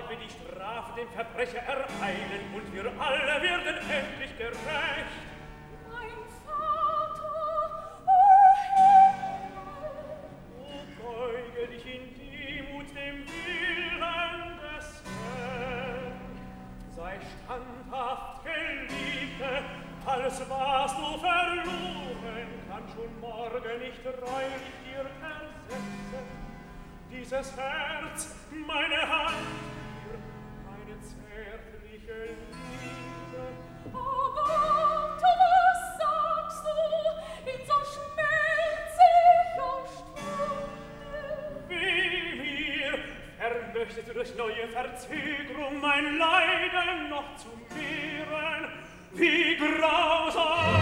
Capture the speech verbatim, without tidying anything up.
bald wird die Strafe dem Verbrecher ereilen und wir alle werden endlich gerecht. Mein Vater, o Himmel! O beuge dich in Demut dem Willen des Herrn. Sei standhaft, Geliebte, alles was du verloren, kann schon morgen nicht reuig dir ersetzen. Dieses Herz, meine Hand, hier, meine zärtliche Liebe. O Gott, was sagst du in so schmelziger Stunde? Wie mir, vermöchtest du durch neue Verzögerung mein Leiden noch zu mehren? Wie grausam